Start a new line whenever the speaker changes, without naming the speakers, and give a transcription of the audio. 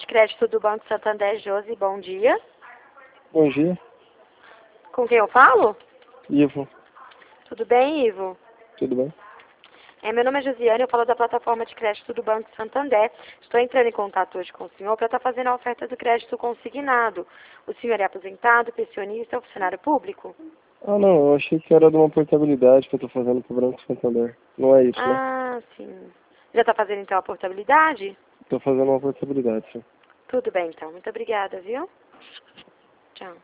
crédito do Banco Santander, Josi, bom dia.
Bom dia,
Com quem eu falo?
Ivo.
Tudo bem, Ivo?
Tudo bem?
Meu nome é Josiane, eu falo da plataforma de crédito do Banco Santander. Estou entrando em contato hoje com o senhor para estar fazendo a oferta do crédito consignado. O senhor é aposentado, pensionista ou funcionário público?
Ah, não, eu achei que era de uma portabilidade que eu tô fazendo pro Banco Santander. Não é isso, né?
Ah, sim. Já está fazendo então a portabilidade?
Tô fazendo uma portabilidade, sim.
Tudo bem então. Muito obrigada, viu? Tchau.